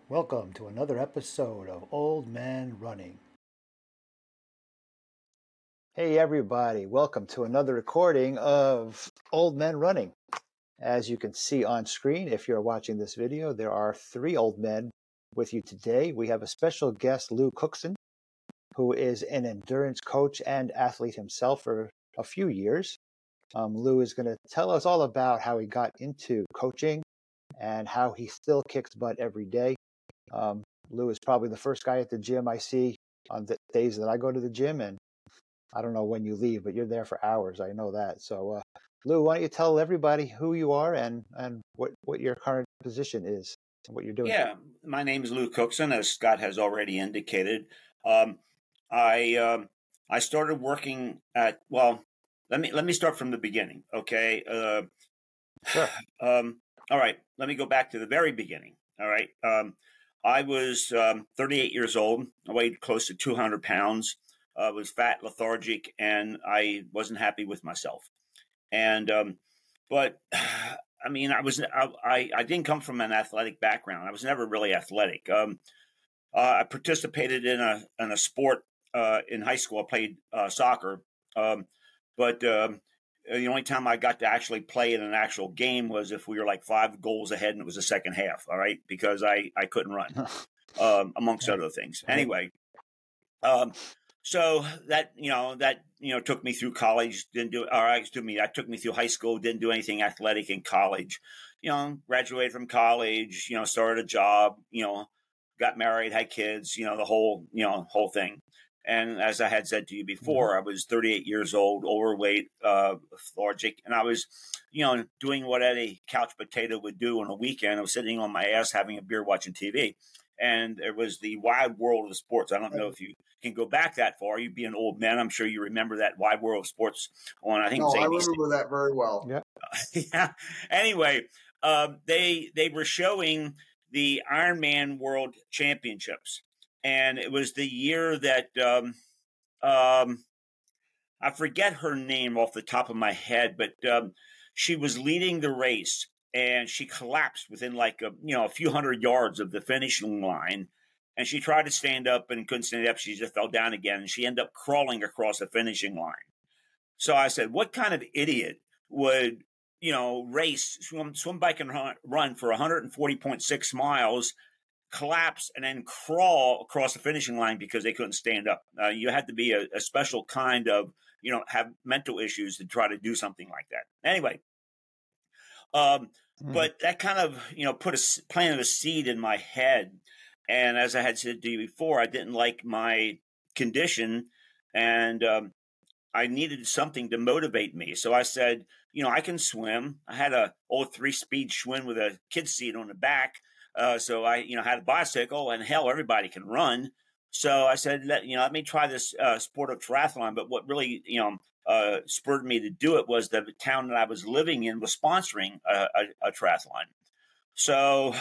Welcome to another episode of Old Man Running. Hey everybody, welcome to another recording of Old Men Running. As you can see on screen, if you're watching this video, there are three old men with you today. We have a special guest, Lou Cookson, who is an endurance coach and athlete himself for a few years. Lou is going to tell us all about how he got into coaching and how he still kicks butt every day. Lou is probably the first guy at the gym I see on the days that I go to the gym, and I don't know when you leave, but you're there for hours. I know that. So, Lou, why don't you tell everybody who you are and what your current position is and what you're doing? Yeah, my name is Lou Cookson, as Scott has already indicated. Um, I started working at Let me start from the beginning, okay? Sure. All right, let me go back to the very beginning. All right, I was 38 years old. I weighed close to 200 pounds. I was fat, lethargic, and I wasn't happy with myself. And but I mean, I didn't come from an athletic background. I was never really athletic. I participated in a sport in high school. I played soccer, but the only time I got to actually play in an actual game was if we were like 5 goals ahead and it was the second half. All right, because I couldn't run, amongst other things. Anyway, um, so that took me through college. Didn't do or excuse me. That took me through high school. Didn't do anything athletic in college. Graduated from college. Started a job. Got married, had kids. The whole thing. And as I had said to you before, I was 38 years old, overweight, lethargic, and I was, doing what any couch potato would do on a weekend. I was sitting on my ass having a beer, watching TV, and it was the wide world of sports. I don't know if you can go back that far. You'd be an old man. I'm sure you remember that wide world of sports on, I think it was No, I ABC. remember that very well. Yeah. Yeah. Anyway, they were showing the Ironman World Championships, and it was the year that I forget her name off the top of my head, but she was leading the race, and she collapsed within like a few hundred yards of the finishing line. And she tried to stand up and couldn't stand up. She just fell down again, and she ended up crawling across the finishing line. So I said, what kind of idiot would, race, swim, bike, and run for 140.6 miles, collapse, and then crawl across the finishing line because they couldn't stand up? You had to be a special kind of, have mental issues to try to do something like that. Anyway, but that kind of, planted a seed in my head. And as I had said to you before, I didn't like my condition, and I needed something to motivate me. So I said, I can swim. I had a old 3-speed Schwinn with a kid seat on the back. So I, had a bicycle, and hell, everybody can run. So I said, let me try this sport of triathlon. But what really, spurred me to do it was the town that I was living in was sponsoring a triathlon. So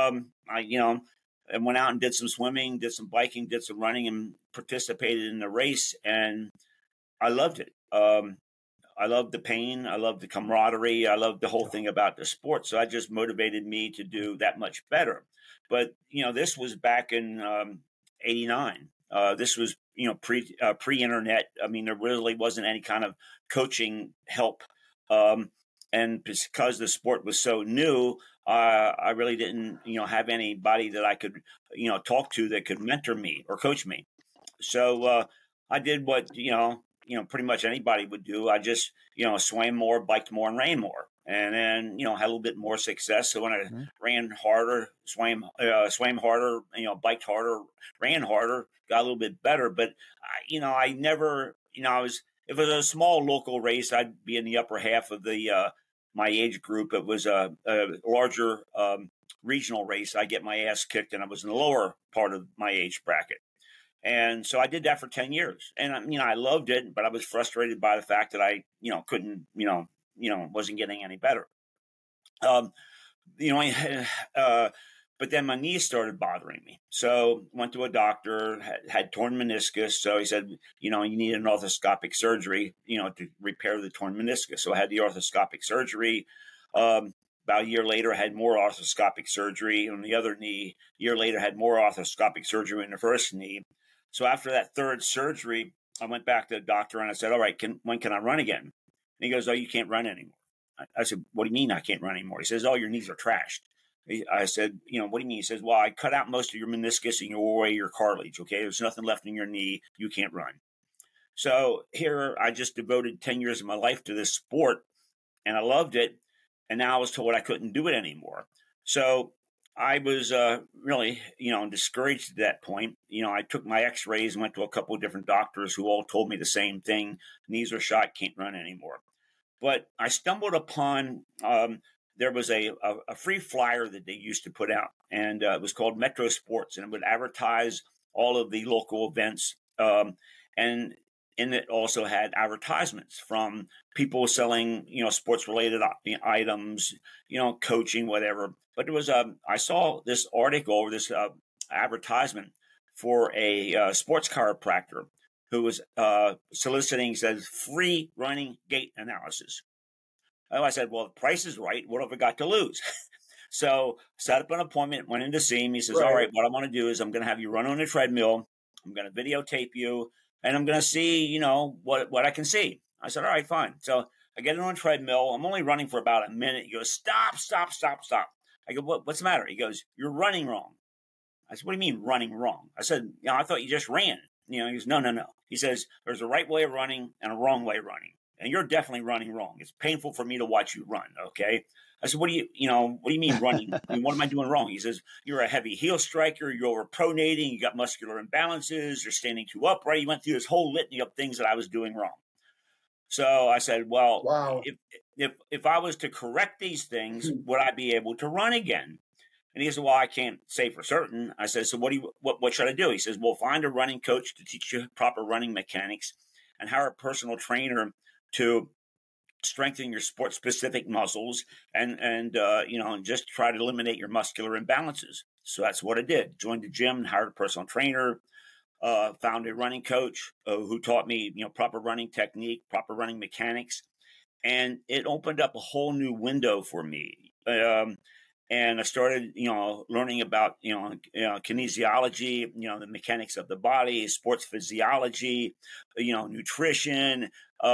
I went out and did some swimming, did some biking, did some running, and participated in the race. And I loved it. I loved the pain. I loved the camaraderie. I loved the whole thing about the sport. So that just motivated me to do that much better. But, this was back in '89. This was, pre-internet. I mean, there really wasn't any kind of coaching help. And because the sport was so new, I really didn't, have anybody that I could, talk to that could mentor me or coach me. So I did what, pretty much anybody would do. I just, swam more, biked more, and ran more. And then, had a little bit more success. So when I ran harder, swam harder, biked harder, ran harder, got a little bit better. But, I never, if it was a small local race, I'd be in the upper half of the my age group. It was a larger regional race. I get my ass kicked, and I was in the lower part of my age bracket. And so I did that for 10 years, and I loved it, but I was frustrated by the fact that I, couldn't, wasn't getting any better. Um, you know, but then my knees started bothering me. So went to a doctor, had torn meniscus. So he said, you need an arthroscopic surgery, to repair the torn meniscus. So I had the arthroscopic surgery. But About a year later, I had more arthroscopic surgery on the other knee. A year later, I had more arthroscopic surgery in the first knee. So after that third surgery, I went back to the doctor and I said, all right, when can I run again? And he goes, oh, you can't run anymore. I said, what do you mean I can't run anymore? He says, oh, your knees are trashed. I said, what do you mean? He says, well, I cut out most of your meniscus and your cartilage. Okay, there's nothing left in your knee. You can't run. So here I just devoted 10 years of my life to this sport and I loved it. And now I was told I couldn't do it anymore. So I was really, discouraged at that point. I took my x-rays and went to a couple of different doctors who all told me the same thing. Knees are shot, can't run anymore. But I stumbled upon, there was a free flyer that they used to put out, and it was called Metro Sports, and it would advertise all of the local events. And it also had advertisements from people selling, sports-related items, coaching, whatever. But there was I saw this article or this advertisement for a sports chiropractor who was soliciting, says, free running gait analysis. Oh, I said, well, the price is right. What have I got to lose? So set up an appointment, went in to see him. He says, all right, what I want to do is I'm going to have you run on a treadmill. I'm going to videotape you, and I'm going to see, what I can see. I said, all right, fine. So I get on a treadmill. I'm only running for about a minute. He goes, stop. I go, what's the matter? He goes, you're running wrong. I said, what do you mean running wrong? I said, I thought you just ran. He goes, no. He says, there's a right way of running and a wrong way of running. And you're definitely running wrong. It's painful for me to watch you run, okay? I said, what do you mean running? I mean, what am I doing wrong? He says, you're a heavy heel striker. You're overpronating. You got muscular imbalances. You're standing too upright. He went through this whole litany of things that I was doing wrong. So I said, well, wow. if I was to correct these things, would I be able to run again? And he said, well, I can't say for certain. I said, so what should I do? He says, well, find a running coach to teach you proper running mechanics and hire a personal trainer to strengthen your sport-specific muscles and just try to eliminate your muscular imbalances. So that's what I did. Joined the gym, hired a personal trainer, found a running coach who taught me, proper running technique, proper running mechanics. And it opened up a whole new window for me. And I started, learning about, kinesiology, the mechanics of the body, sports physiology, nutrition,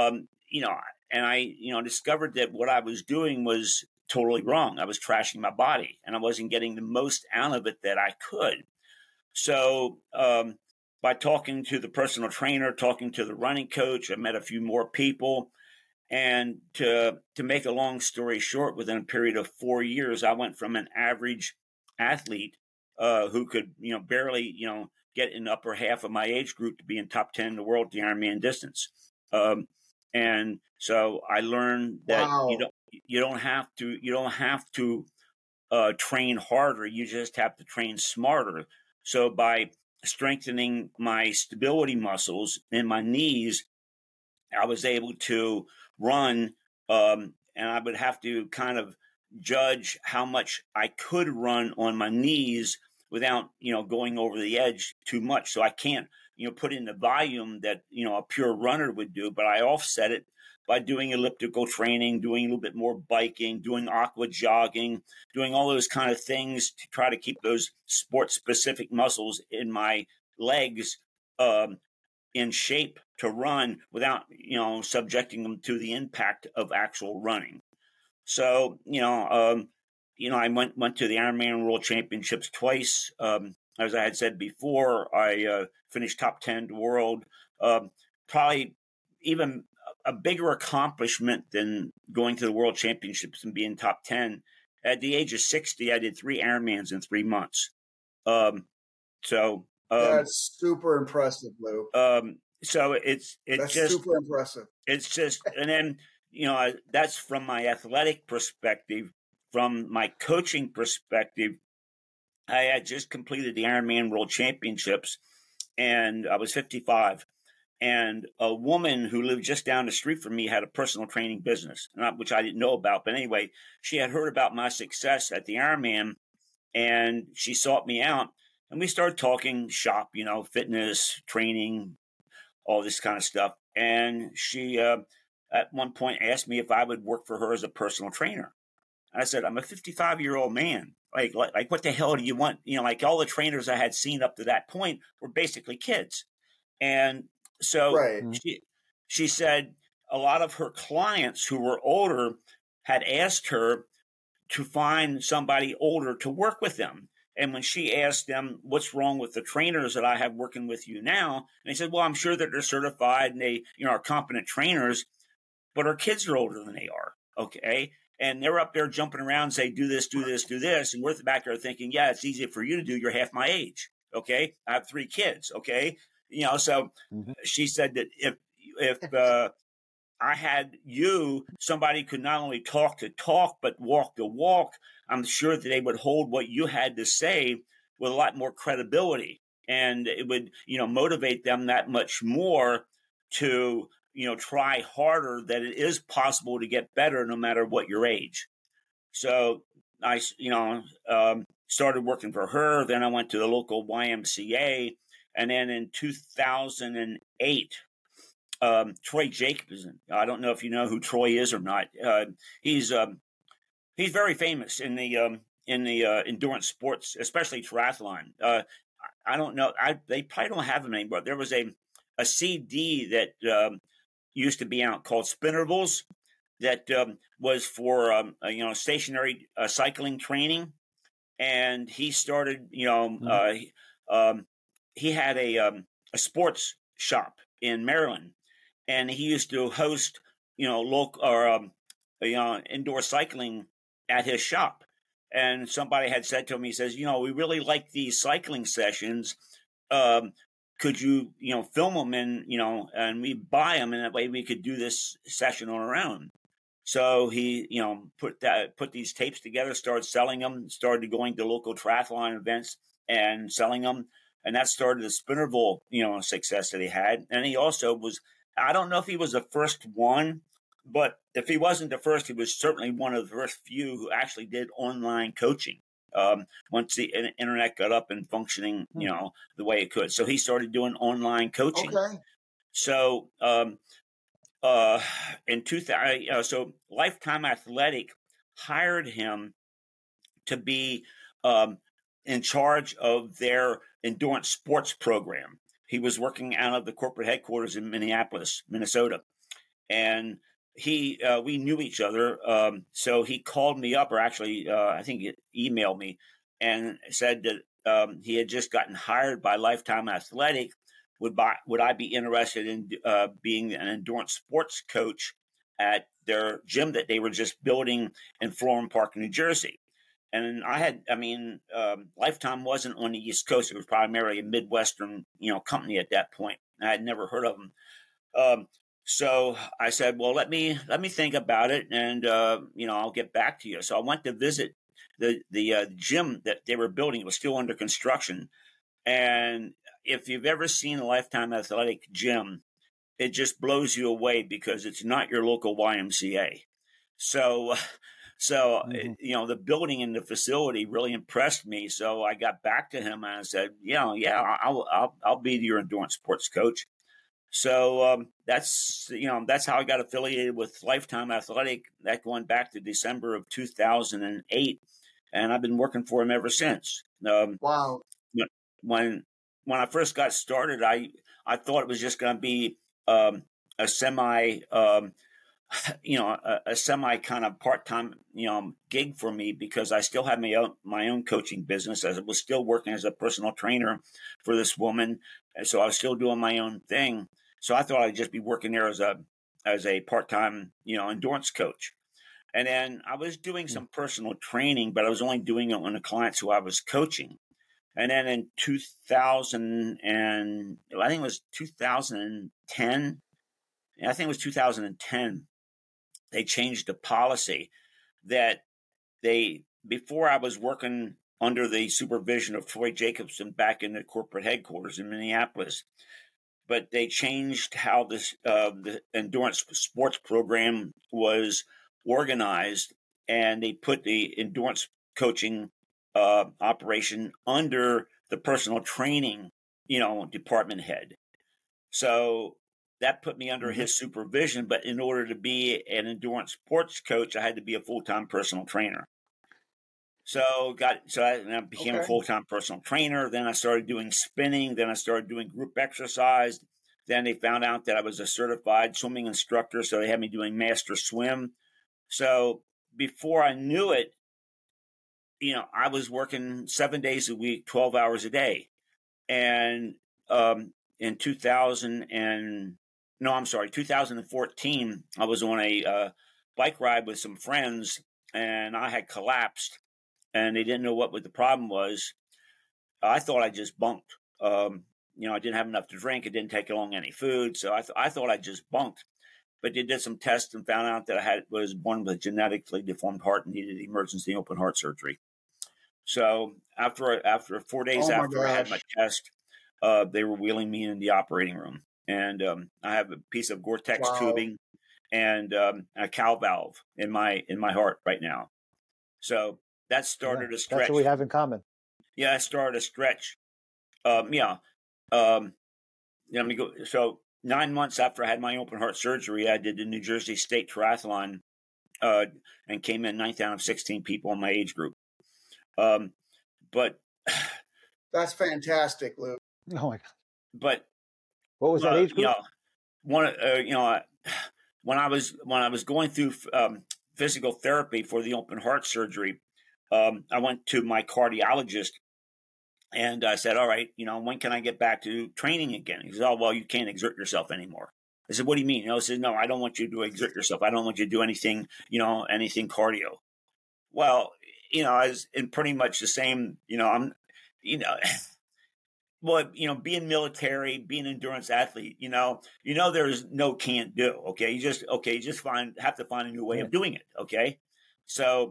and I, discovered that what I was doing was totally wrong. I was trashing my body and I wasn't getting the most out of it that I could. So, by talking to the personal trainer, talking to the running coach, I met a few more people. And to make a long story short, within a period of 4 years, I went from an average athlete who could, barely, get in the upper half of my age group to be in top 10 in the world at the Ironman distance. And so I learned that wow. you don't have to train harder. You just have to train smarter. So by strengthening my stability muscles in my knees, I was able to run, and I would have to kind of judge how much I could run on my knees without, going over the edge too much. So I can't, put in the volume that, a pure runner would do, but I offset it by doing elliptical training, doing a little bit more biking, doing aqua jogging, doing all those kind of things to try to keep those sport-specific muscles in my legs in shape to run without, subjecting them to the impact of actual running. So, I went to the Ironman World Championships twice. As I had said before, I finished top 10 in the world. Probably even a bigger accomplishment than going to the World Championships and being top 10. At the age of 60, I did 3 Ironmans in 3 months. That's super impressive, Lou. So it's that's just super impressive. It's just, and then, that's from my athletic perspective. From my coaching perspective, I had just completed the Ironman World Championships and I was 55. And a woman who lived just down the street from me had a personal training business, which I didn't know about. But anyway, she had heard about my success at the Ironman and she sought me out and we started talking shop, fitness, training, all this kind of stuff. And she, at one point, asked me if I would work for her as a personal trainer. And I said, I'm a 55-year-old man. Like, what the hell do you want? Like all the trainers I had seen up to that point were basically kids. And so Right. she said a lot of her clients who were older had asked her to find somebody older to work with them. And when she asked them, what's wrong with the trainers that I have working with you now? And they said, well, I'm sure that they're certified and they, are competent trainers, but our kids are older than they are. Okay. And they're up there jumping around and say, do this, do this, do this. And we're at the back there thinking, yeah, it's easy for you to do. You're half my age. Okay. I have 3 kids. Okay. So she said that if I had somebody could not only talk the talk, but walk the walk, I'm sure that they would hold what you had to say with a lot more credibility. And it would, motivate them that much more to, try harder, that it is possible to get better no matter what your age. So I, started working for her. Then I went to the local YMCA. And then in 2008, Troy Jacobson. I don't know if you know who Troy is or not. He's very famous in the endurance sports, especially triathlon. I don't know. They probably don't have him anymore. There was a CD that used to be out called Spinnervals that was for stationary cycling training, and he started. He had a sports shop in Maryland. And he used to host, local or indoor cycling at his shop. And somebody had said to him, he says, we really like these cycling sessions. Could you, film them and we buy them, and that way we could do this session on our own. So he, put these tapes together, started selling them, started going to local triathlon events and selling them. And that started the Spinnerville, success that he had. And he also was, I don't know if he was the first one, but if he wasn't the first, he was certainly one of the first few who actually did online coaching once the internet got up and functioning, the way it could. So he started doing online coaching. Okay. So in 2000, so Lifetime Athletic hired him to be in charge of their endurance sports program. He was working out of the corporate headquarters in Minneapolis, Minnesota. And we knew each other. So he called me up, or actually, I think he emailed me and said that he had just gotten hired by Lifetime Athletic. Would I be interested in being an endurance sports coach at their gym that they were just building in Florham Park, New Jersey? And Lifetime wasn't on the East Coast. It was primarily a Midwestern, company at that point. I had never heard of them. So I said, well, let me think about it, and I'll get back to you. So I went to visit the gym that they were building. It was still under construction, and if you've ever seen a Lifetime Athletic gym, it just blows you away because it's not your local YMCA. So the building and the facility really impressed me. So I got back to him and I said, I'll be your endurance sports coach. So that's how I got affiliated with Lifetime Athletic. That going back to December of 2008, and I've been working for him ever since. Wow. When I first got started, I thought it was just going to be a semi a semi kind of part-time, gig for me, because I still had my own coaching business, as I was still working as a personal trainer for this woman. And so I was still doing my own thing. So I thought I'd just be working there as a part-time, endurance coach. And then I was doing some personal training, but I was only doing it on the clients who I was coaching. And then in 2000 and I think it was 2010, I think it was 2010, they changed the policy that before I was working under the supervision of Troy Jacobson back in the corporate headquarters in Minneapolis, but they changed how the endurance sports program was organized, and they put the endurance coaching operation under the personal training, department head. So that put me under his supervision. But in order to be an endurance sports coach, I had to be a full-time personal trainer. So I became a full-time personal trainer. Then I started doing spinning. Then I started doing group exercise. Then they found out that I was a certified swimming instructor, so they had me doing master swim. So before I knew it, I was working 7 days a week, 12 hours a day. And in 2014, I was on a bike ride with some friends, and I had collapsed, and they didn't know what the problem was. I thought I just bunked. I didn't have enough to drink. It didn't take along any food, so I thought I just bunked. But they did some tests and found out that I was born with a genetically deformed heart and needed emergency open heart surgery. So after 4 days after I had my test, they were wheeling me in the operating room, and I have a piece of Gore-Tex tubing and a cow valve in my heart right now. So that started a stretch. That's what we have in common. Yeah, I started a stretch. So 9 months after I had my open heart surgery, I did the New Jersey State Triathlon and came in 9th out of 16 people in my age group. But that's fantastic, Lou. Oh my God! But what was that age group? When I was going through physical therapy for the open heart surgery, I went to my cardiologist. And I said, all right, when can I get back to training again? He said, oh, well, you can't exert yourself anymore. I said, what do you mean? I said, no, I don't want you to exert yourself. I don't want you to do anything, anything cardio. Well, I was in pretty much the same, being military, being an endurance athlete, there's no can't do. Okay. You just have to find a new way of doing it. Okay. So,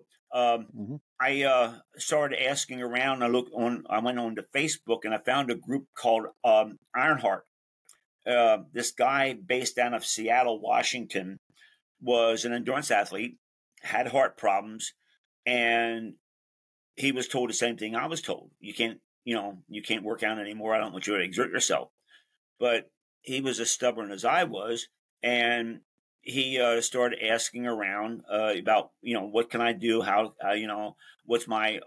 I started asking around. I went on to Facebook and I found a group called Ironheart. This guy based out of Seattle, Washington, was an endurance athlete, had heart problems, and he was told the same thing I was told. You can't work out anymore. I don't want you to exert yourself. But he was as stubborn as I was, and he started asking around about, what can I do? How, what's my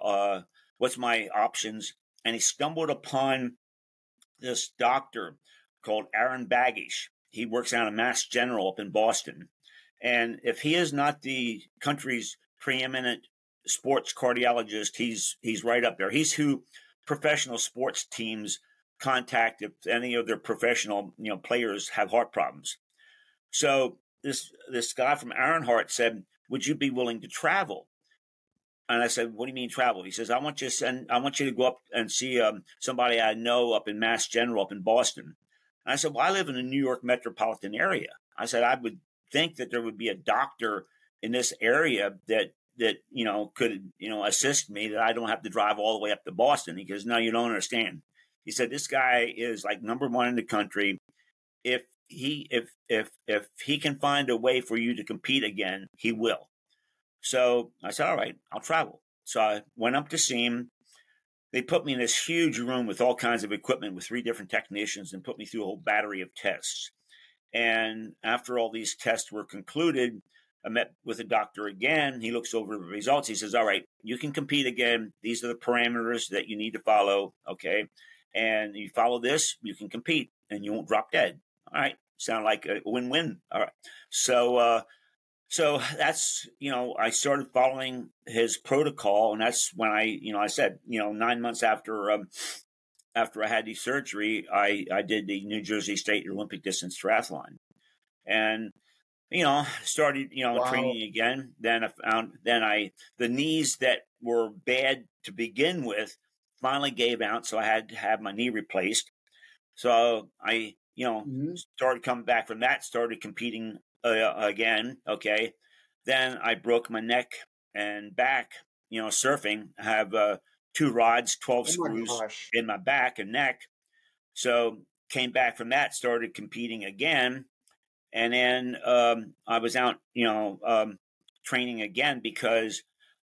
options? And he stumbled upon this doctor called Aaron Baggish. He works out of Mass General up in Boston. And if he is not the country's preeminent sports cardiologist, he's right up there. He's who professional sports teams contact if any of their professional, players have heart problems. So this guy from Ironheart said, would you be willing to travel? And I said, what do you mean travel? He says, I want you to go up and see somebody I know up in Mass General up in Boston. And I said, well, I live in the New York metropolitan area. I said, I would think that there would be a doctor in this area that could, assist me, that I don't have to drive all the way up to Boston. He goes, no, you don't understand. He said, this guy is like number one in the country. If he can find a way for you to compete again, he will. So I said, all right, I'll travel. So I went up to see him. They put me in this huge room with all kinds of equipment with 3 different technicians and put me through a whole battery of tests. And after all these tests were concluded, I met with the doctor again. He looks over the results. He says, all right, you can compete again. These are the parameters that you need to follow. Okay. And you follow this, you can compete and you won't drop dead. All right. Sound like a win-win. All right. So that's, I started following his protocol. And that's when I said, 9 months after I had the surgery, I did the New Jersey State Olympic distance triathlon and, started, training again. Then I found, the knees that were bad to begin with finally gave out. So I had to have my knee replaced. So I, started coming back from that, started competing again. Okay. Then I broke my neck and back, surfing. I have 2 rods, 12 screws in my back and neck. So came back from that, started competing again. And then I was out, training again because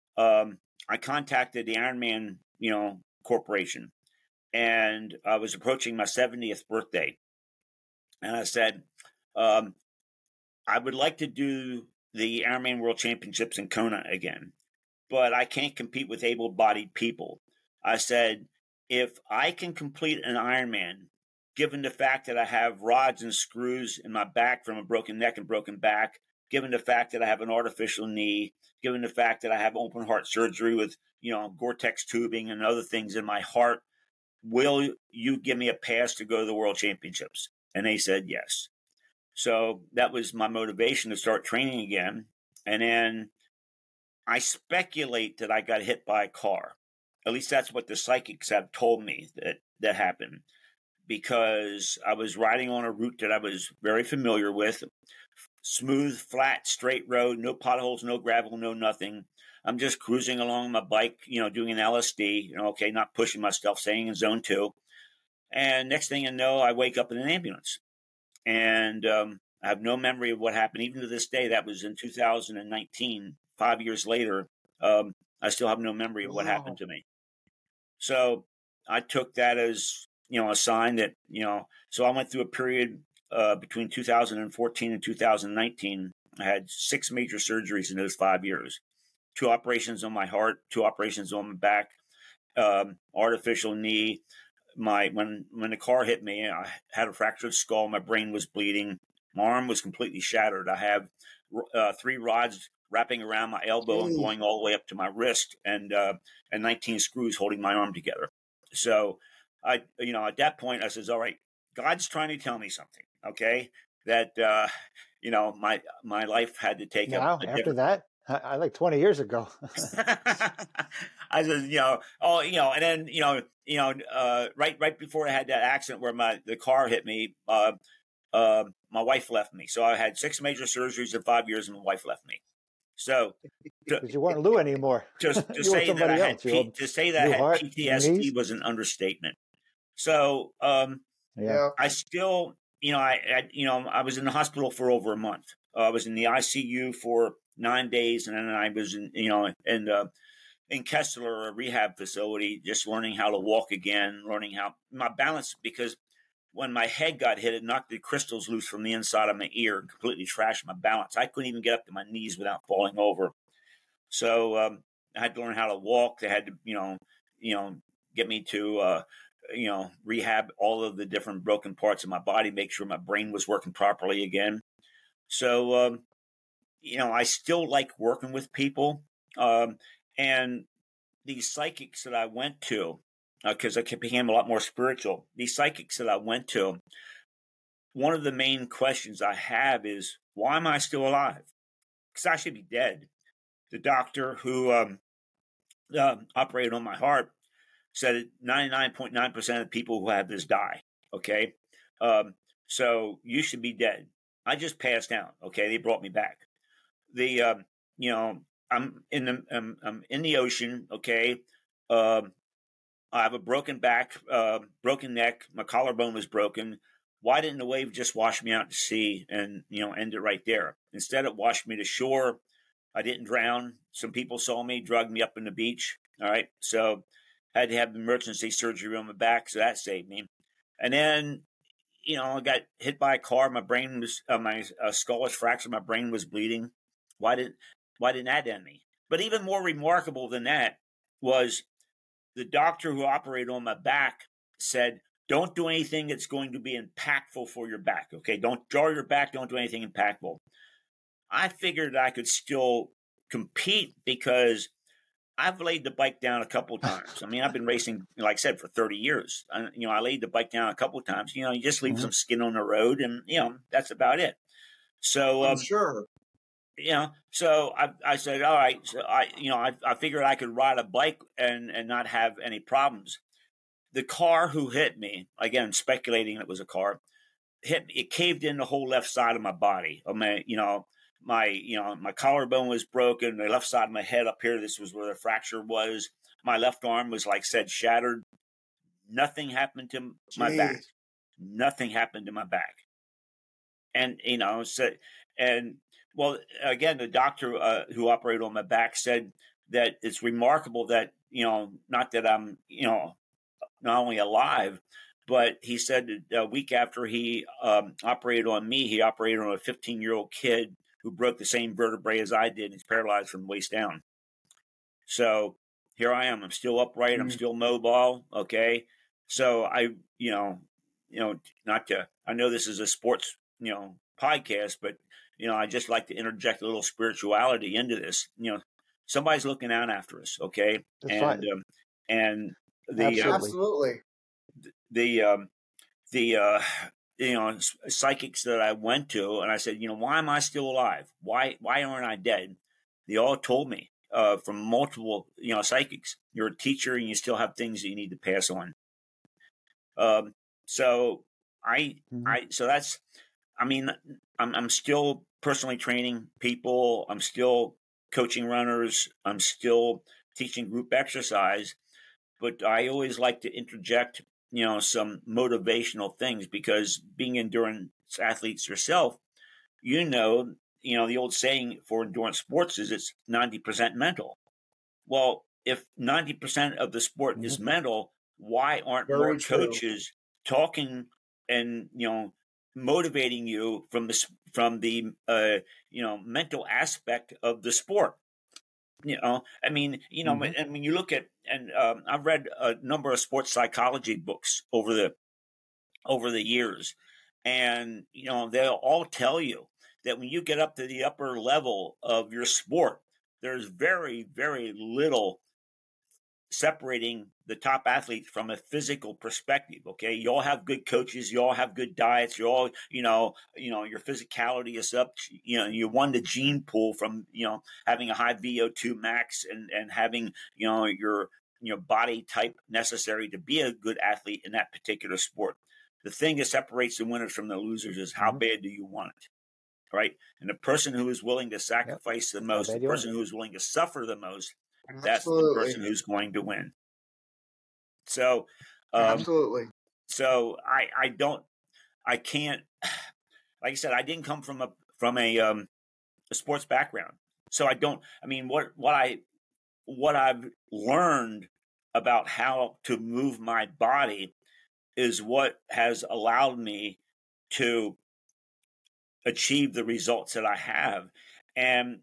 I contacted the Ironman, Corporation. And I was approaching my 70th birthday. And I said, I would like to do the Ironman World Championships in Kona again, but I can't compete with able-bodied people. I said, if I can complete an Ironman, given the fact that I have rods and screws in my back from a broken neck and broken back, given the fact that I have an artificial knee, given the fact that I have open heart surgery with, Gore-Tex tubing and other things in my heart, will you give me a pass to go to the World Championships? And they said yes. So that was my motivation to start training again. And then I speculate that I got hit by a car. At least that's what the psychics have told me that happened, because I was riding on a route that I was very familiar with, smooth, flat, straight road, no potholes, no gravel, no nothing. I'm just cruising along my bike, doing an LSD, not pushing myself, staying in zone 2. And next thing you know, I wake up in an ambulance. And I have no memory of what happened. Even to this day, that was in 2019, 5 years later. I still have no memory of what happened to me. So I took that as, a sign that, so I went through a period between 2014 and 2019. I had 6 major surgeries in those 5 years. 2 operations on my heart, 2 operations on my back, artificial knee. When the car hit me, I had a fractured skull. My brain was bleeding. My arm was completely shattered. I have 3 rods wrapping around my elbow and going all the way up to my wrist, and 19 screws holding my arm together. So at that point, I says, all right, God's trying to tell me something, okay? That, my life had to take now, after that, I like 20 years ago. I said, and then, right before I had that accident where the car hit me, my wife left me. So I had 6 major surgeries in 5 years, and my wife left me. So because you weren't Lou anymore. To say that I had PTSD was an understatement. So I still, I was in the hospital for over a month. I was in the ICU for 9 days, and then I was in Kessler, a rehab facility, just learning how to walk again, learning how my balance, because when my head got hit, it knocked the crystals loose from the inside of my ear and completely trashed my balance. I couldn't even get up to my knees without falling over. So I had to learn how to walk. They had to, get me to, rehab all of the different broken parts of my body, make sure my brain was working properly again. So, I still like working with people. And these psychics that I went to, because I became a lot more spiritual, these psychics that I went to, one of the main questions I have is, why am I still alive? Because I should be dead. The doctor who operated on my heart said 99.9% of people who have this die. Okay. So you should be dead. I just passed out. Okay. They brought me back. I'm in the ocean. Okay. I have a broken back, broken neck. My collarbone was broken. Why didn't the wave just wash me out to sea and, end it right there? Instead, it washed me to shore. I didn't drown. Some people saw me, dragged me up in the beach. All right. So I had to have emergency surgery on my back. So that saved me. And then, I got hit by a car. My brain was, my skull was fractured. My brain was bleeding. Why didn't that end me? But even more remarkable than that was the doctor who operated on my back said, don't do anything that's going to be impactful for your back. Okay. Don't jar your back. Don't do anything impactful. I figured I could still compete because I've laid the bike down a couple of times. I mean, I've been racing, like I said, for 30 years. I laid the bike down a couple of times. You just leave some skin on the road, and that's about it. So I'm sure. So I said, all right. So I figured I could ride a bike and not have any problems. The car who hit me, again, speculating it was a car, hit me. It caved in the whole left side of my body. My collarbone was broken. The left side of my head up here, this was where the fracture was. My left arm was, like I said, shattered. Nothing happened to my back. Nothing happened to my back. And, well, again, the doctor who operated on my back said that it's remarkable that, not that I'm, not only alive, But he said that a week after he operated on me, he operated on a 15-year-old kid who broke the same vertebrae as I did, and he's paralyzed from the waist down. So here I am. I'm still upright. I'm still mobile. Okay. So not to, I know this is a sports, podcast, but, I just like to interject a little spirituality into this. Somebody's looking out after us. Okay. That's right. And the, Absolutely. Psychics that I went to, and I said, why am I still alive? Why aren't I dead? They all told me, from multiple, psychics, you're a teacher and you still have things that you need to pass on. So that's, I'm still personally training people. I'm still coaching runners. I'm still teaching group exercise, but I always like to interject, some motivational things, because being endurance athletes yourself, the old saying for endurance sports is it's 90% mental. Well, if 90% of the sport is mental, why aren't more coaches talking and, motivating you from the mental aspect of the sport? And when you look at, and I've read a number of sports psychology books over the years, and, they'll all tell you that when you get up to the upper level of your sport, there's very, very little separating the top athletes from a physical perspective. Okay. You all have good coaches. You all have good diets. You all, your physicality is up, you won the gene pool from, having a high VO2 max and having, your body type necessary to be a good athlete in that particular sport. The thing that separates the winners from the losers is how bad do you want it? Right. And the person who is willing to sacrifice the most, the person who is willing to suffer the most, that's the person who's going to win. So, absolutely. So I can't, like I said, I didn't come from a sports background. So what I've learned about how to move my body is what has allowed me to achieve the results that I have. And,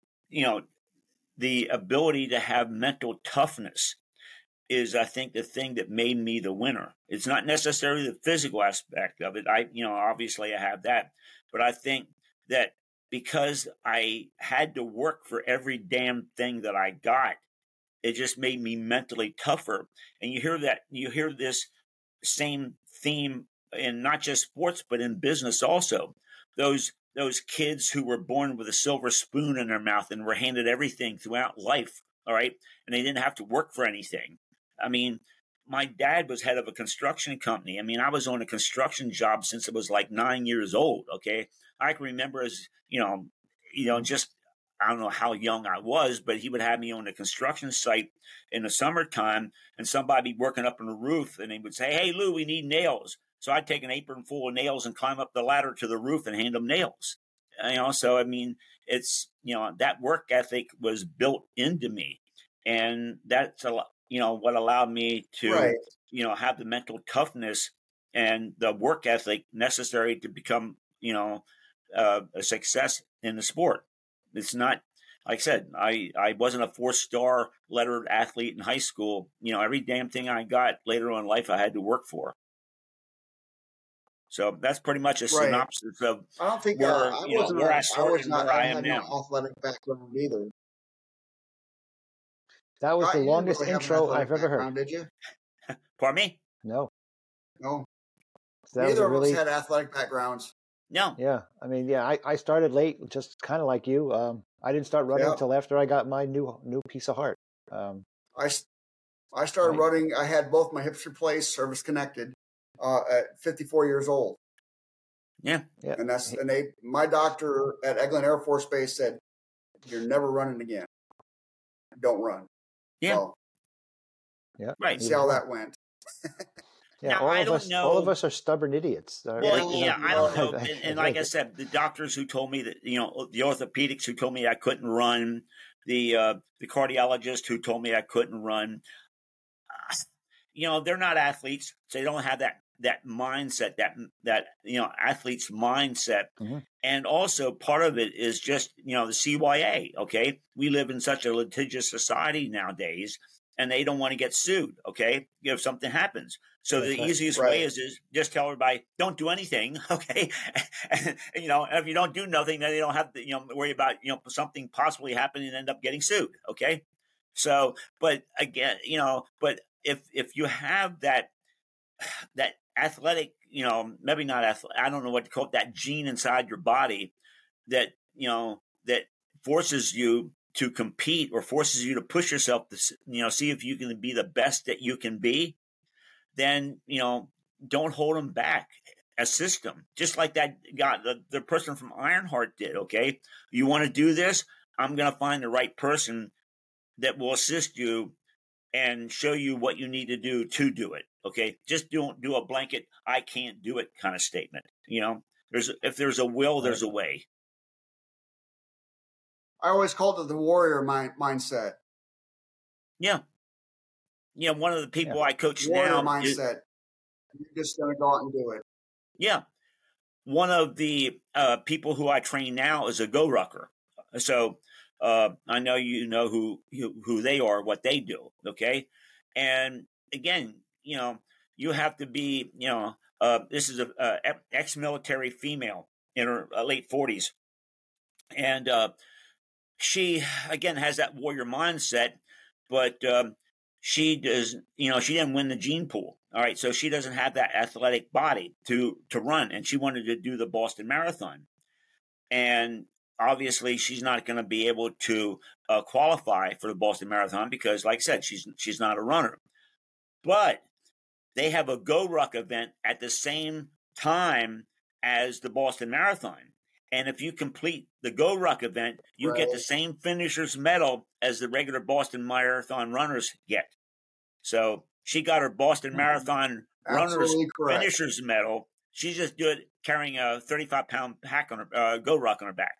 the ability to have mental toughness is, I think, the thing that made me the winner. It's not necessarily the physical aspect of it. Obviously I have that, but I think that because I had to work for every damn thing that I got, it just made me mentally tougher. And you hear this same theme in not just sports, but in business also. Those kids who were born with a silver spoon in their mouth and were handed everything throughout life, all right, and they didn't have to work for anything. My dad was head of a construction company. I was on a construction job since I was like 9 years old, okay? I can remember as, just, I don't know how young I was, but he would have me on a construction site in the summertime, and somebody be working up on the roof, and they would say, "Hey, Lou, we need nails." So I'd take an apron full of nails and climb up the ladder to the roof and hand them nails. So it's, that work ethic was built into me, and that's what allowed me to, have the mental toughness and the work ethic necessary to become, a success in the sport. It's not, like I said, I wasn't a 4-star lettered athlete in high school. Every damn thing I got later on in life, I had to work for. So that's pretty much a synopsis of I don't think where I started and where I am now. No athletic background either. That was the longest intro I've ever heard. Did you? Pardon me? No. Neither of us had athletic backgrounds. No. Yeah. I started late, just kind of like you. I didn't start running until after I got my new piece of heart. I started running. I had both my hips replaced, service connected, at 54 years old. Yeah. And my doctor at Eglin Air Force Base said, "You're never running again. Don't run." Yeah. So, right. See how that went. Yeah, now, all of us are stubborn idiots. Well, I don't know. And like I said, the doctors who told me that, the orthopedics who told me I couldn't run, the cardiologist who told me I couldn't run, they're not athletes. So they don't have that that mindset, that athlete's mindset. Mm-hmm. And also part of it is just, the CYA. Okay. We live in such a litigious society nowadays, and they don't want to get sued. Okay. If something happens. So That's the right. easiest way is just tell everybody, don't do anything. Okay. And, if you don't do nothing, then they don't have to, worry about, something possibly happening and end up getting sued. Okay. So, but again, but if you have that athletic, maybe not athletic, I don't know what to call it, that gene inside your body that, that forces you to compete or forces you to push yourself to, see if you can be the best that you can be, then, don't hold them back. Assist them. Just like that guy, the person from Ironheart did. Okay. You want to do this? I'm going to find the right person that will assist you and show you what you need to do it. Okay. Just don't do a blanket, I can't do it kind of statement. If there's a will, there's a way. I always called it the warrior mindset. Yeah. One of the people I coach warrior now mindset. You're just going to go out and do it. Yeah. One of the people who I train now is a Go Rucker. So I know who they are, what they do. Okay. And again, you have to be, this is a ex-military female in her late 40s. And she, again, has that warrior mindset, but she does, she didn't win the gene pool. All right. So she doesn't have that athletic body to run. And she wanted to do the Boston Marathon. And obviously she's not going to be able to qualify for the Boston Marathon because, like I said, she's not a runner. But they have a Go Ruck event at the same time as the Boston Marathon. And if you complete the Go Ruck event, you get the same finisher's medal as the regular Boston Marathon runners get. So she got her Boston Marathon runners finisher's medal. She just did it carrying a 35-pound pack on her Go Ruck on her back.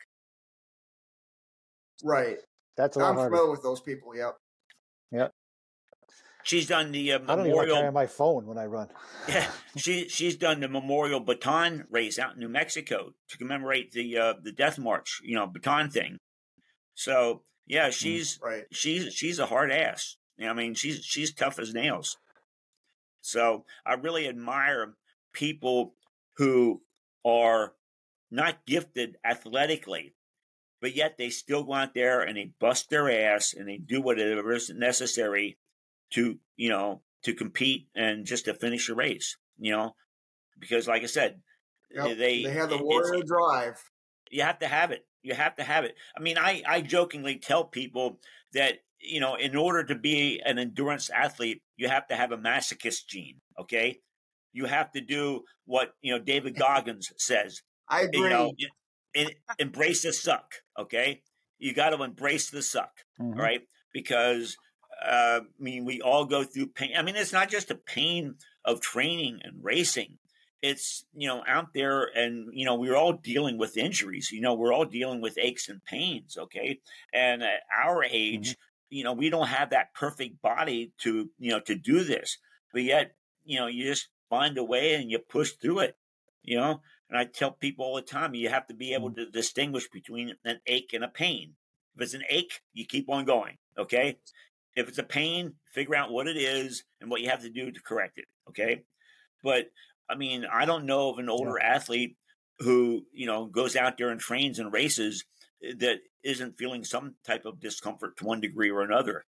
Right. That's a lot harder. I'm familiar with those people. Yep. Yep. She's done the I don't memorial. even carry my phone when I run. Yeah, she's done the Memorial Baton race out in New Mexico to commemorate the Death March, baton thing. So yeah, she's a hard ass. I mean, she's tough as nails. So I really admire people who are not gifted athletically, but yet they still go out there and they bust their ass and they do whatever is necessary to compete and just to finish a race, because like I said, they have the warrior drive. You have to have it. You have to have it. I mean, I jokingly tell people that, in order to be an endurance athlete, you have to have a masochist gene. Okay. You have to do what, David Goggins says. I agree. Embrace the suck. Okay. You got to embrace the suck. Mm-hmm. Right. Because, we all go through pain. I mean, it's not just the pain of training and racing. It's, out there and, we're all dealing with injuries. We're all dealing with aches and pains. Okay. And at our age, we don't have that perfect body to do this. But yet, you just find a way and you push through it, And I tell people all the time, you have to be able to distinguish between an ache and a pain. If it's an ache, you keep on going. Okay. If it's a pain, figure out what it is and what you have to do to correct it. Okay. But I mean, I don't know of an older athlete who, goes out there and trains and races that isn't feeling some type of discomfort to one degree or another.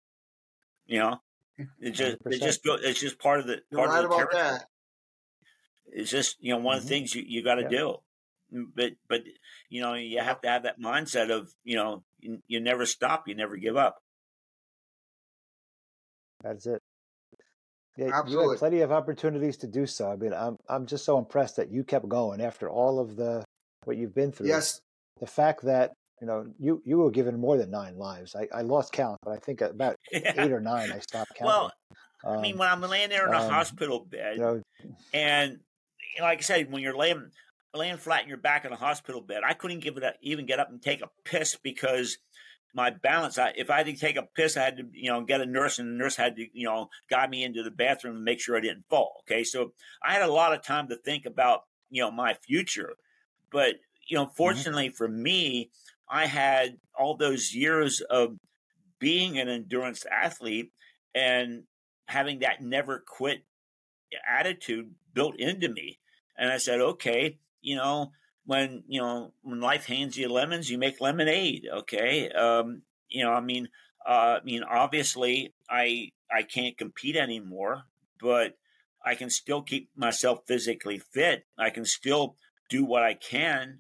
It's just part of the territory. That. It's just, one of the things you got to do. But you have to have that mindset of, you never stop, you never give up. That's it. Yeah, Absolutely. you had plenty of opportunities to do so. I mean, I'm just so impressed that you kept going after all of what you've been through. Yes. The fact that you were given more than 9 lives. I lost count, but I think about 8 or 9 I stopped counting. Well, I mean, when I'm laying there in a hospital bed, and like I said, when you're laying flat in your back in a hospital bed, I couldn't even get up and take a piss because my balance. If I had to take a piss, I had to, get a nurse, and the nurse had to, guide me into the bathroom and make sure I didn't fall. Okay. So I had a lot of time to think about, my future. But, fortunately for me, I had all those years of being an endurance athlete and having that never quit attitude built into me. And I said, okay, when life hands you lemons, you make lemonade. Okay. Obviously I can't compete anymore, but I can still keep myself physically fit. I can still do what I can.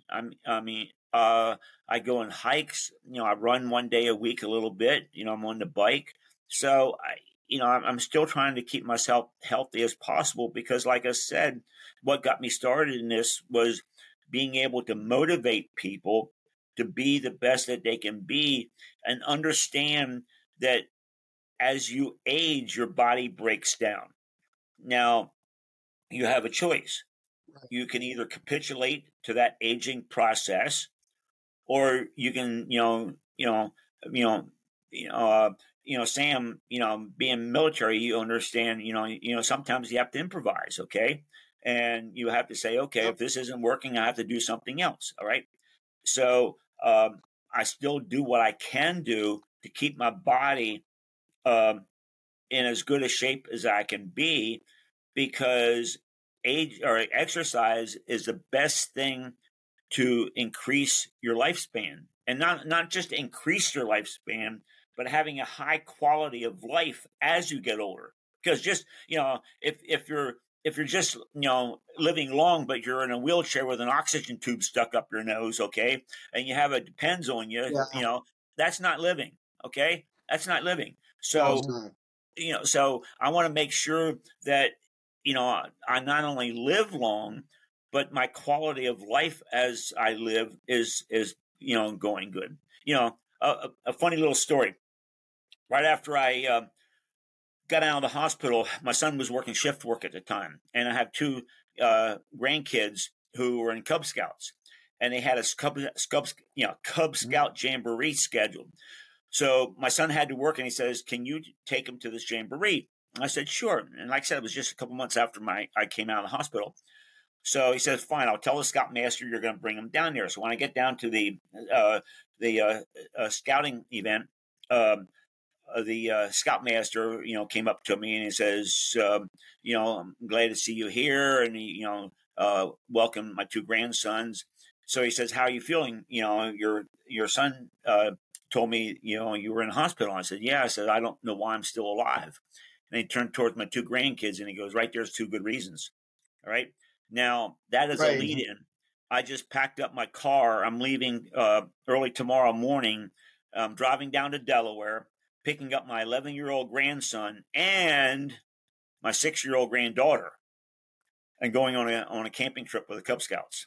I go on hikes, I run one day a week a little bit, I'm on the bike. So I'm still trying to keep myself healthy as possible because, like I said, what got me started in this was being able to motivate people to be the best that they can be and understand that as you age, your body breaks down. Now, you have a choice. You can either capitulate to that aging process, or you can, Sam, being military, you understand, sometimes you have to improvise, okay? And you have to say, okay, if this isn't working, I have to do something else, all right? So I still do what I can do to keep my body in as good a shape as I can be, because age or exercise is the best thing to increase your lifespan, and not just increase your lifespan, but having a high quality of life as you get older. Because just, if you're just, living long, but you're in a wheelchair with an oxygen tube stuck up your nose, okay, and you have a Depends on you, that's not living, okay? That's not living. So, so I want to make sure that, I not only live long, but my quality of life as I live is going good. A funny little story. Right after I got out of the hospital, my son was working shift work at the time, and I have two grandkids who were in Cub Scouts, and they had a Cub Scout jamboree scheduled. So my son had to work, and he says, "Can you take him to this jamboree?" I said, "Sure." And like I said, it was just a couple months after I came out of the hospital. So he says, "Fine, I'll tell the scoutmaster you're going to bring him down there." So when I get down to the scouting event, the scoutmaster, came up to me and he says, "I'm glad to see you here," and he, welcomed my two grandsons. So he says, "How are you feeling? Your son told me, you were in the hospital." I said, "Yeah." I said, "I don't know why I'm still alive." And he turned towards my two grandkids and he goes, "Right there's two good reasons." All right. Now, that is a lead in. I just packed up my car. I'm leaving early tomorrow morning. I'm driving down to Delaware, picking up my 11-year-old grandson and my 6-year-old granddaughter, and going on a camping trip with the Cub Scouts.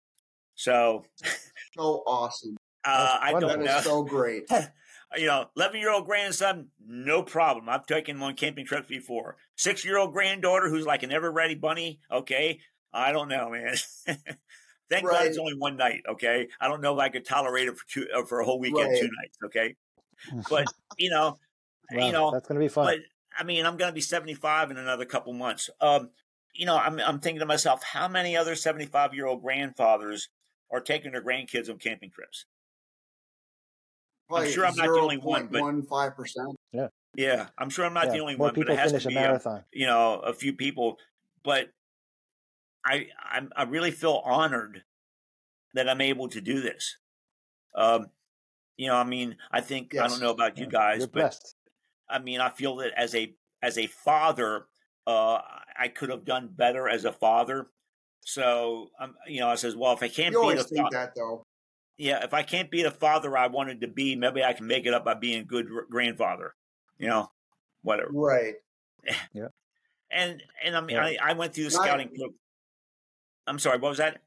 So awesome. I don't know. That is so great. 11-year-old grandson, no problem. I've taken him on camping trips before. 6-year-old granddaughter, who's like an ever-ready bunny. Okay, I don't know, man. Thank God it's only one night. Okay, I don't know if I could tolerate it for a whole weekend, 2 nights. Okay, but that's going to be fun. But I'm going to be 75 in another couple months. I'm thinking to myself, how many other 75-year-old grandfathers are taking their grandkids on camping trips? Probably I'm sure I'm not the only one, but 0.15%. Yeah, I'm sure I'm not the only more one, but people it has finish to be a marathon. A few people. But I really feel honored that I'm able to do this. I think I don't know about you guys, you're but blessed. I feel that as a father, I could have done better as a father. So I says, well, if I can't be the think that though. Yeah, if I can't be the father I wanted to be, maybe I can make it up by being a good grandfather. Whatever. Right. Yeah. And I went through the scouting club. I'm sorry, what was that?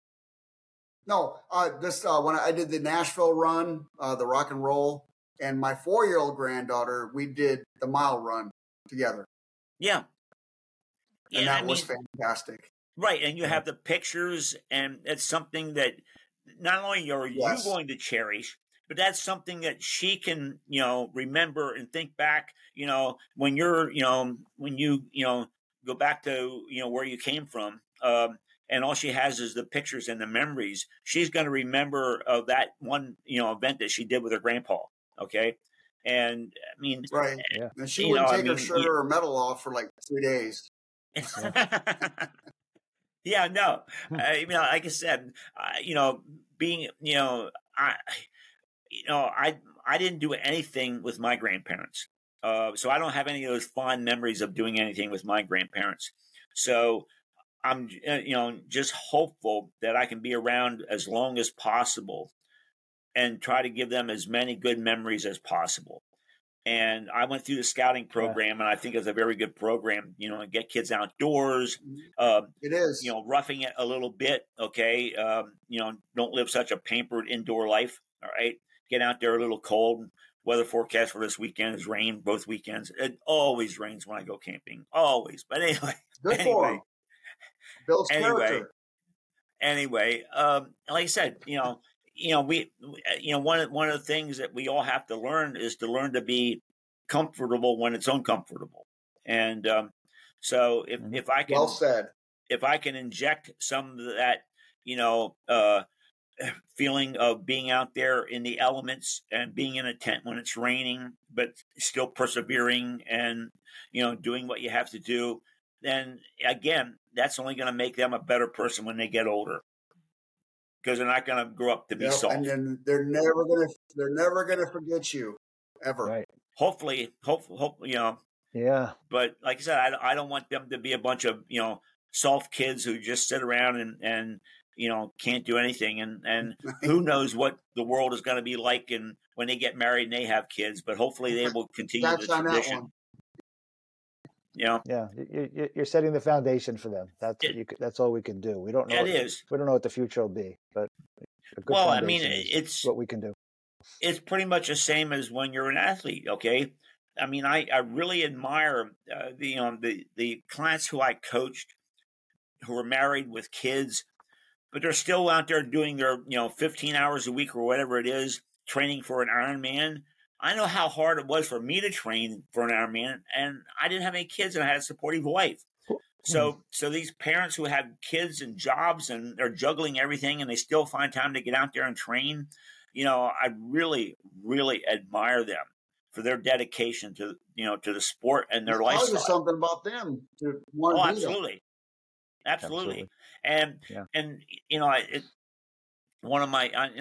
No, when I did the Nashville run, the rock and roll, and my 4-year-old granddaughter, we did the mile run together. Yeah. And that was fantastic. Right. And you have the pictures, and it's something that not only are you going to cherish, but that's something that she can, remember and think back, when you're, when you, go back to, where you came from. And all she has is the pictures and the memories. She's going to remember of that one, event that she did with her grandpa. Okay. And I mean, Right. Yeah. And she wouldn't take her shirt yeah. or her medal off for like 3 days. Yeah, no. Like I said, being, I didn't do anything with my grandparents. So I don't have any of those fond memories of doing anything with my grandparents. So I'm, just hopeful that I can be around as long as possible and try to give them as many good memories as possible. And I went through the scouting program, and I think it's a very good program, get kids outdoors, It is, roughing it a little bit. Okay. Don't live such a pampered indoor life. All right. Get out there a little cold. Weather forecast for this weekend is rain both weekends. It always rains when I go camping, always. But anyway, good for him. Builds character. Anyway, like I said, we one of the things that we all have to learn is to learn to be comfortable when it's uncomfortable. And so if I can, well said, if I can inject some of that, feeling of being out there in the elements and being in a tent when it's raining, but still persevering and, doing what you have to do, then again, that's only going to make them a better person when they get older. Because they're not going to grow up to be soft. And then they're never gonna forget you ever. Right. Hopefully, Yeah. But like I said, I don't want them to be a bunch of soft kids who just sit around and can't do anything. And who knows what the world is going to be like and when they get married and they have kids. But hopefully they will continue the tradition. Yeah, you're setting the foundation for them. That's all we can do. We don't know. We don't know what the future will be, but a good foundation is what we can do. It's pretty much the same as when you're an athlete. Okay, I mean, I really admire the clients who I coached who are married with kids, but they're still out there doing their 15 hours a week or whatever it is, training for an Ironman. I know how hard it was for me to train for an Ironman, and I didn't have any kids, and I had a supportive wife. So these parents who have kids and jobs and they're juggling everything, and they still find time to get out there and train, I really, really admire them for their dedication to the sport and their lifestyle. There's something about them to want to do that. Absolutely. And one of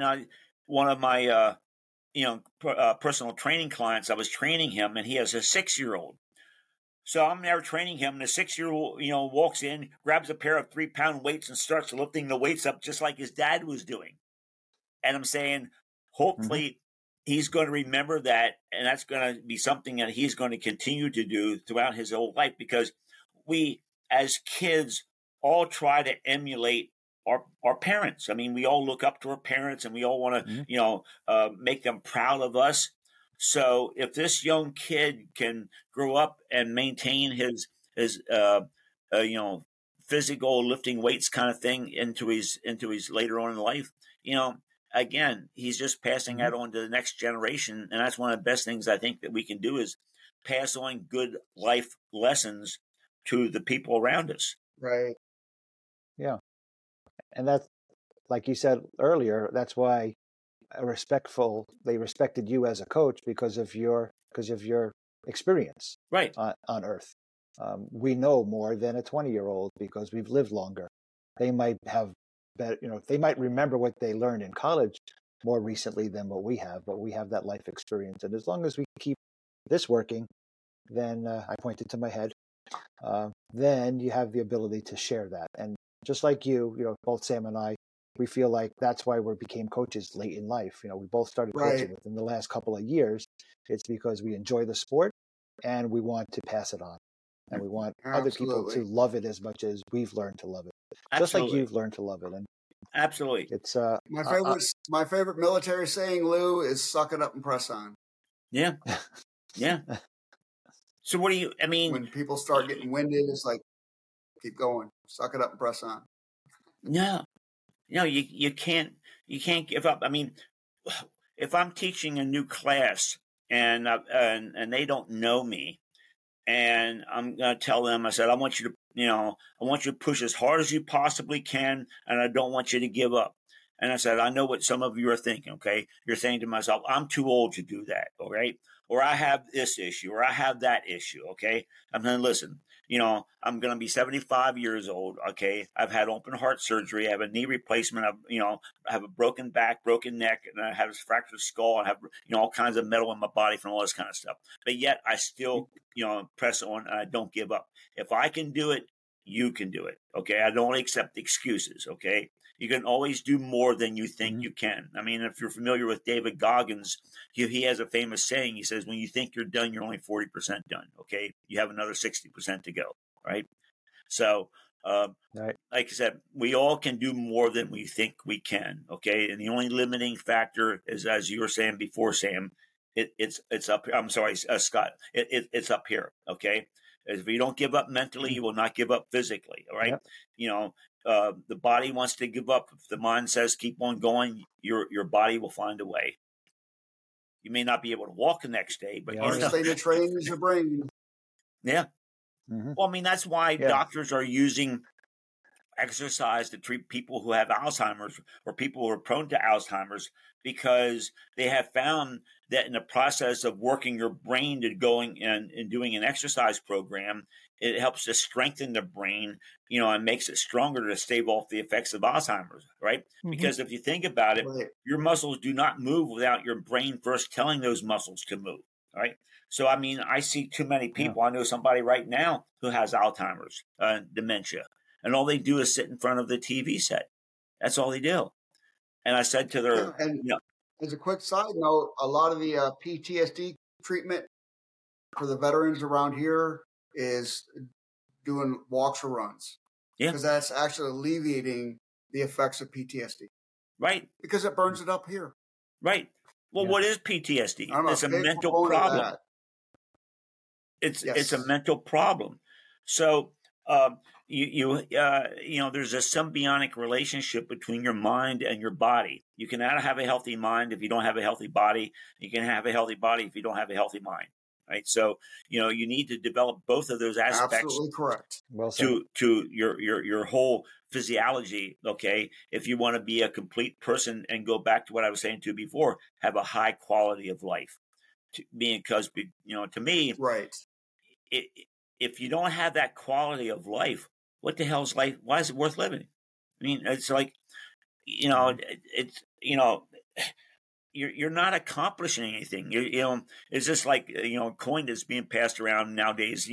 my personal training clients, I was training him, and he has a 6-year-old. So I'm there training him, and the 6-year-old, walks in, grabs a pair of 3-pound weights and starts lifting the weights up just like his dad was doing. And I'm saying, hopefully he's going to remember that, and that's going to be something that he's going to continue to do throughout his whole life, because we, as kids, all try to emulate our parents. I mean, we all look up to our parents, and we all want to, make them proud of us. So if this young kid can grow up and maintain his physical lifting weights kind of thing into his later on in life, again, he's just passing that on to the next generation. And that's one of the best things I think that we can do is pass on good life lessons to the people around us. Right. Yeah. And that's, like you said earlier, that's why they respected you as a coach because of your experience right on Earth. We know more than a 20-year-old because we've lived longer. They might have better, they might remember what they learned in college more recently than what we have, but we have that life experience. And as long as we keep this working, then I pointed to my head, then you have the ability to share that. And just like you, both Sam and I, we feel like that's why we became coaches late in life. We both started coaching within the last couple of years. It's because we enjoy the sport and we want to pass it on. And we want other people to love it as much as we've learned to love it. Just like you've learned to love it. And absolutely. It's my favorite military saying, Lou, is suck it up and press on. Yeah. Yeah. So what do you, when people start getting winded, it's like, keep going, suck it up and press on. No, you can't give up. if I'm teaching a new class and they don't know me, and I'm going to tell them, I said, I want you to, I want you to push as hard as you possibly can, and I don't want you to give up. And I said, I know what some of you are thinking, okay? You're saying to myself, I'm too old to do that, all right? Or I have this issue, or I have that issue, okay? I'm going to listen. I'm going to be 75 years old, okay? I've had open heart surgery. I have a knee replacement. I have a broken back, broken neck, and I have a fractured skull. I have, all kinds of metal in my body from all this kind of stuff. But yet I still, press on, and I don't give up. If I can do it, you can do it, okay? I don't accept excuses, okay? You can always do more than you think you can. I mean, if you're familiar with David Goggins, he has a famous saying. He says, when you think you're done, you're only 40% done, okay? You have another 60% to go, right? So, right. like I said, we all can do more than we think we can, okay? And the only limiting factor is, as you were saying before, Sam, it's up here. I'm sorry, Scott. It's up here, okay? If you don't give up mentally, you will not give up physically, all right? Yep. The body wants to give up. If the mind says keep on going, your body will find a way. You may not be able to walk the next day, but hardest thing to train is your brain. Yeah. Mm-hmm. Well, I mean, that's why doctors are using exercise to treat people who have Alzheimer's or people who are prone to Alzheimer's, because they have found that in the process of working your brain to going and doing an exercise program, it helps to strengthen the brain, and makes it stronger to stave off the effects of Alzheimer's, right? Mm-hmm. Because if you think about it, your muscles do not move without your brain first telling those muscles to move, right? So, I mean, I see too many people. I know somebody right now who has Alzheimer's, dementia, and all they do is sit in front of the TV set. That's all they do. And I said to their, as a quick side note, a lot of the PTSD treatment for the veterans around here is doing walks or runs. Yeah. Because that's actually alleviating the effects of PTSD. Right. Because it burns it up here. Right. Well, what is PTSD? It's a mental problem. It's a mental problem. So, there's a symbiotic relationship between your mind and your body. You cannot have a healthy mind if you don't have a healthy body. You can have a healthy body if you don't have a healthy mind. Right. So, you need to develop both of those aspects. Absolutely correct. Well said. To your whole physiology. Okay. If you want to be a complete person and go back to what I was saying to you before, have a high quality of life. Because, to me, right. If you don't have that quality of life, what the hell is life? Why is it worth living? I mean, it's like, you're not accomplishing anything. It's just like, coin that's being passed around nowadays,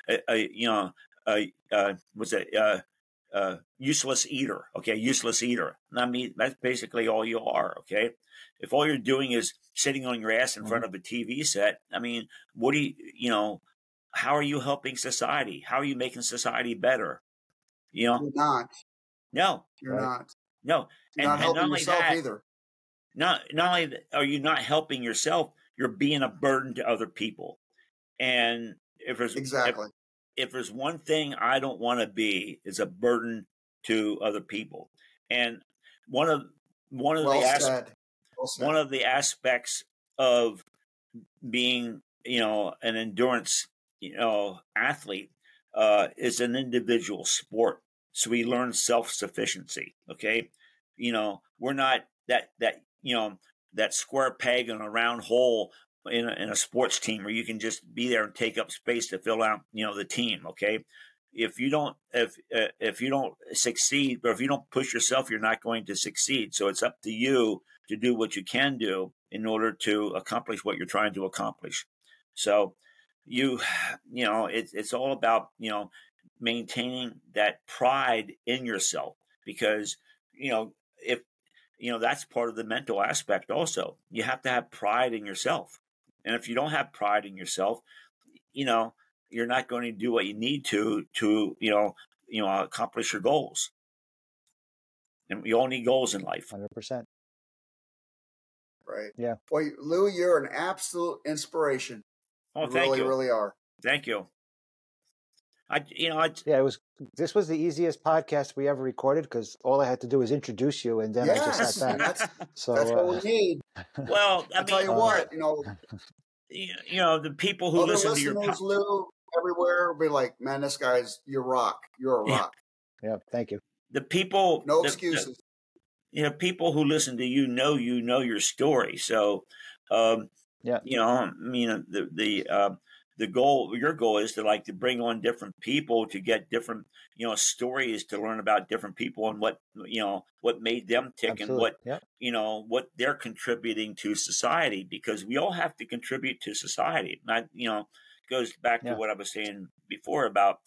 what's it? Useless eater. Okay. Useless eater. I mean, that's basically all you are. Okay. If all you're doing is sitting on your ass in front of a TV set, I mean, what do how are you helping society? How are you making society better? You're not. No. You're not. No. You're not helping yourself either. Not only are you not helping yourself, you're being a burden to other people. And if there's one thing I don't want to be, is a burden to other people. And one of the aspects of being, an endurance, athlete, is an individual sport. So we learn self-sufficiency. Okay. We're not that square peg in a round hole in a sports team where you can just be there and take up space to fill out, the team. Okay. If you don't succeed, or if you don't push yourself, you're not going to succeed. So it's up to you to do what you can do in order to accomplish what you're trying to accomplish. So it's all about, maintaining that pride in yourself, because, if, that's part of the mental aspect also. You have to have pride in yourself. And if you don't have pride in yourself, you're not going to do what you need to accomplish your goals. And we all need goals in life. 100%. Right. Yeah. Well, Lou, you're an absolute inspiration. Oh, thank you. Really are. Thank you. This was the easiest podcast we ever recorded because all I had to do was introduce you, and then I just sat back. That's what we need. Well, I tell you what, the people who listen to your Lou, everywhere will be like, man, this guy's you're a rock. Yeah, thank you. The people, no excuses. People who listen to you know your story. So, the goal, your goal is to bring on different people to get different, stories to learn about different people and what made them tick. Absolutely. And what they're contributing to society, because we all have to contribute to society. And goes back to what I was saying before about,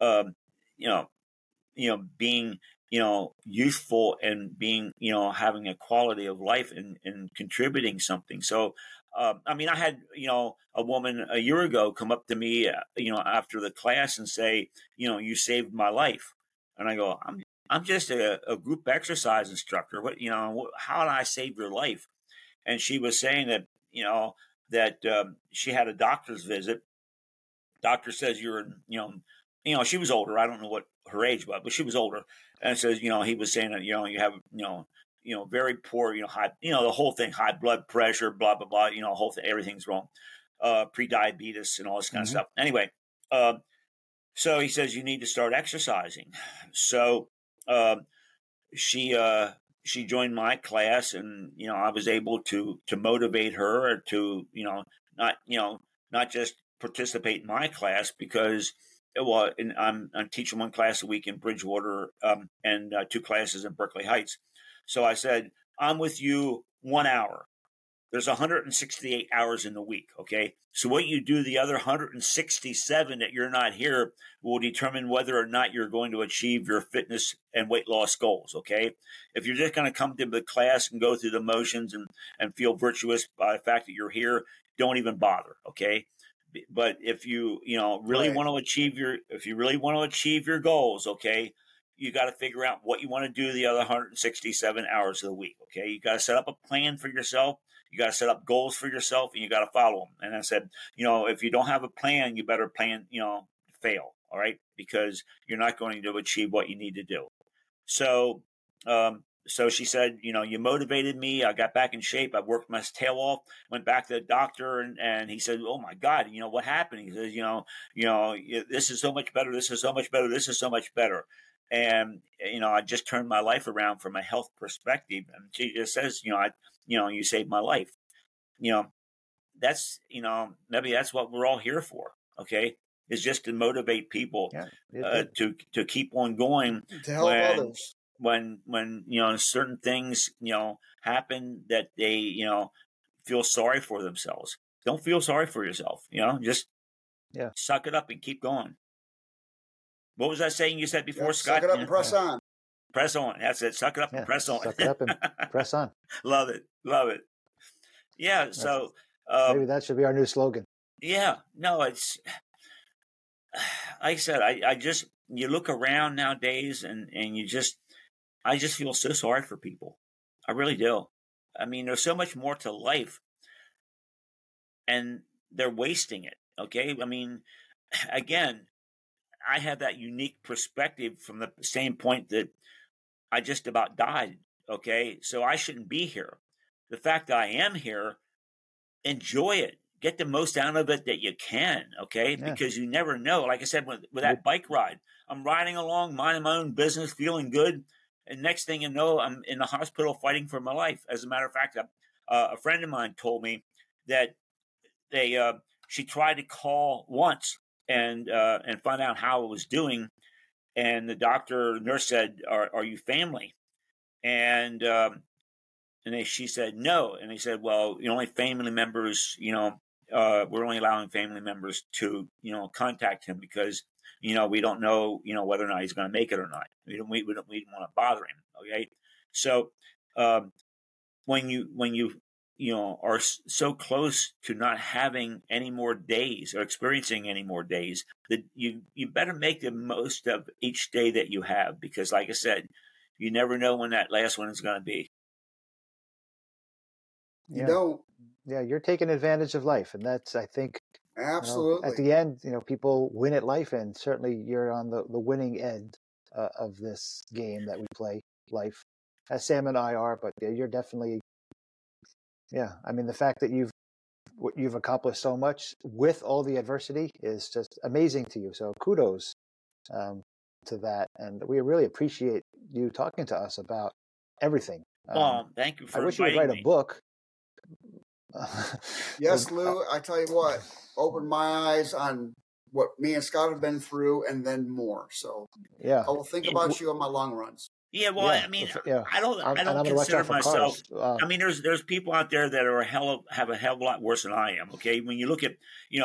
being, youthful and being, having a quality of life and contributing something. So, I had, a woman a year ago come up to me, after the class and say, you saved my life. And I go, I'm just a group exercise instructor. What, how did I save your life? And she was saying that, she had a doctor's visit. Doctor says she was older. I don't know what her age was, but she was older. And says, he was saying that, you have, very poor, high, the whole thing, high blood pressure, blah, blah, blah, whole thing, everything's wrong, pre-diabetes and all this kind of stuff. Anyway, so he says, you need to start exercising. So she joined my class, and, I was able to motivate her to, not just participate in my class, because I'm teaching one class a week in Bridgewater, and 2 classes in Berkeley Heights. So I said, I'm with you 1 hour. There's 168 hours in the week. Okay. So what you do the other 167 that you're not here will determine whether or not you're going to achieve your fitness and weight loss goals. Okay. If you're just going to come to the class and go through the motions and feel virtuous by the fact that you're here, don't even bother. Okay. But if you, really want to achieve your goals, okay, you got to figure out what you want to do the other 167 hours of the week. Okay. You got to set up a plan for yourself. You got to set up goals for yourself, and you got to follow them. And I said, if you don't have a plan, you better plan, fail. All right. Because you're not going to achieve what you need to do. So, so she said, you motivated me. I got back in shape. I worked my tail off, went back to the doctor, and he said, oh my God, what happened? He says, this is so much better. This is so much better. This is so much better. And, I just turned my life around from a health perspective. And she just says, you saved my life. That's, maybe that's what we're all here for. Okay. Is just to motivate people, to keep on going. To help others. When certain things, happen that they, feel sorry for themselves. Don't feel sorry for yourself, just suck it up and keep going. What was that saying you said before, Scott? Suck it up and press on. Press on. That's it. Suck it up and press on. Suck it up and press on. Love it. Love it. Yeah. So maybe that should be our new slogan. Yeah. No, it's, like I said, I just, you look around nowadays and I just feel so sorry for people. I really do. I mean, there's so much more to life, and they're wasting it. Okay. I mean, again, I have that unique perspective from the same point that I just about died. Okay. So I shouldn't be here. The fact that I am here, enjoy it. Get the most out of it that you can. Okay. Yeah. Because you never know. Like I said, with that bike ride, I'm riding along, minding my own business, feeling good. And next thing you know, I'm in the hospital fighting for my life. As a matter of fact, a friend of mine told me that she tried to call once and find out how I was doing. And the nurse said, are you family? And she said, no. And they said, well, only family members, we're only allowing family members to, contact him because, we don't know, whether or not he's going to make it or not. We don't want to bother him. Okay. So, when you are so close to not having any more days or experiencing any more days, that you better make the most of each day that you have, because like I said, you never know when that last one is going to be. You don't. Yeah, you're taking advantage of life, and that's, I think, Absolutely. At the end, people win at life, and certainly you're on the winning end of this game that we play, life, as Sam and I are. But you're definitely, I mean, the fact that you've accomplished so much with all the adversity is just amazing to you. So kudos to that, and we really appreciate you talking to us about everything. Thank you for I wish you would write a book. Yes, Lou, I tell you what, opened my eyes on what me and Scott have been through, and then more. So I will think about you on my long runs. Yeah, well, I mean, I don't consider myself. I mean, there's people out there that are have a hell of a lot worse than I am. Okay, when you look at,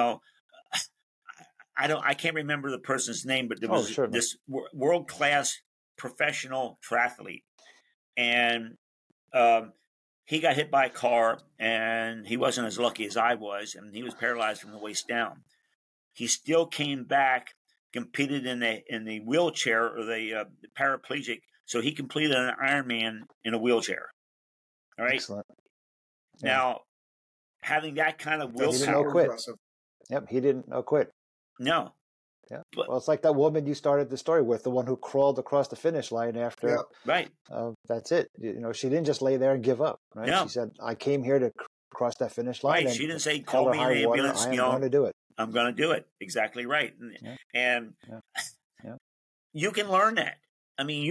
I can't remember the person's name, but there was this world class professional triathlete, and he got hit by a car, and he wasn't as lucky as I was, and he was paralyzed from the waist down. He still came back, competed in the wheelchair, or the paraplegic. So he completed an Ironman in a wheelchair. All right. Excellent. Yeah. Now, having that kind of willpower. He didn't quit. Yep, he didn't quit. No. Yeah. Well, it's like that woman you started the story with, the one who crawled across the finish line after. Yeah. Right. That's it. She didn't just lay there and give up. Right. No. She said, "I came here to cross that finish line." Right. She didn't say, "Call me an ambulance." I'm going to do it. I'm going to do it. Exactly right. And you can learn that. I mean,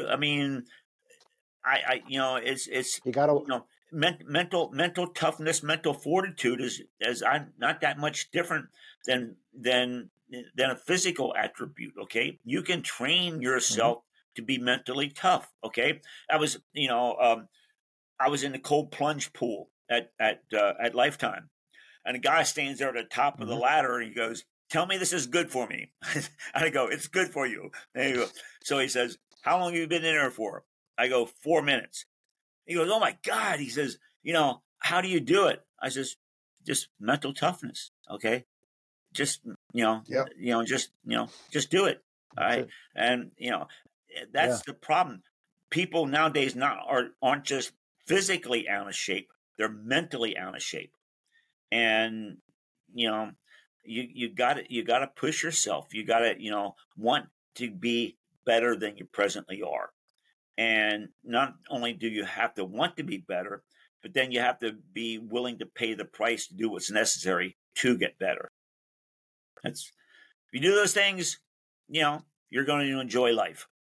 it's you got to mental toughness, mental fortitude is not that much different than a physical attribute. Okay, you can train yourself to be mentally tough. Okay, I was in the cold plunge pool at Lifetime, and a guy stands there at the top of the ladder and he goes, "Tell me this is good for me." And I go, "It's good for you." There you go. So he says, "How long have you been in there for?" I go, 4 minutes. He goes, "Oh my God." He says, "How do you do it?" I says, "Just mental toughness. Okay. Just, just do it." All right. And, that's the problem. People nowadays aren't just physically out of shape. They're mentally out of shape. And, you got to push yourself. You got to, want to be better than you presently are. And not only do you have to want to be better, but then you have to be willing to pay the price to do what's necessary to get better. If you do those things, you're going to enjoy life.